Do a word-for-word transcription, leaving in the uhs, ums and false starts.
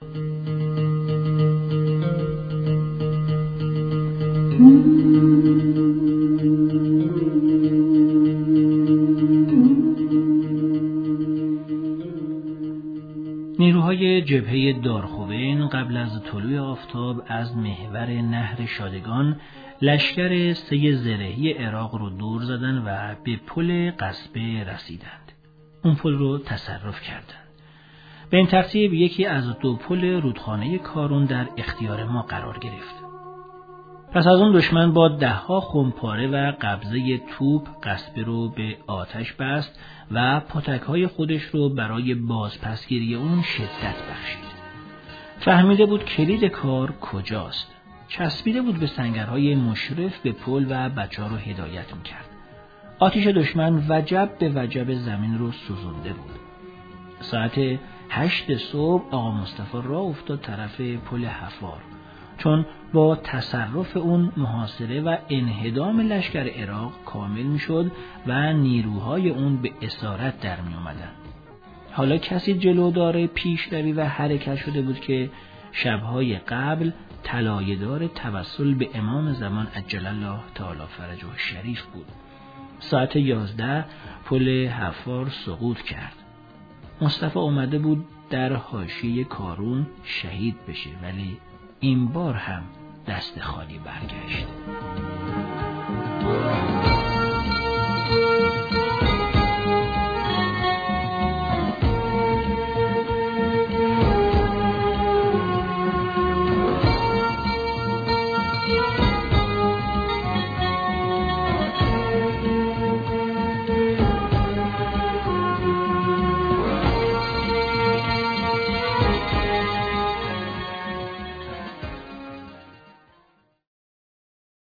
نیروهای جبهه دارخوین قبل از طلوع آفتاب از محور نهر شادگان لشکر سه زرهی عراق رو دور زدن و به پل قصبه رسیدند. اون پل رو تصرف کردند. به این ترتیب یکی از دو پل رودخانه کارون در اختیار ما قرار گرفت. پس از اون دشمن با دهها خمپاره و قبضه توپ قصبه رو به آتش بست و پتک‌های خودش رو برای بازپسگیری اون شدت بخشید. فهمیده بود کلید کار کجاست. چسبیده بود به سنگرهای مشرف به پل و بچه‌ها رو هدایت می‌کرد. آتش دشمن وجب به وجب زمین رو سوزونده بود. ساعت هشت صبح آقا مصطفی راه افتاد طرف پل حفار، چون با تصرف اون محاصره و انهدام لشکر عراق کامل میشد و نیروهای اون به اسارت در می اومدن. حالا کسی جلودار پیشروی و حرکت شده بود که شبهای قبل طلایه‌دار توسل به امام زمان عجل الله تعالی فرجه شریف بود. ساعت یازده پل حفار سقوط کرد. مصطفی اومده بود در حاشیه کارون شهید بشه، ولی این بار هم دست خالی برگشت.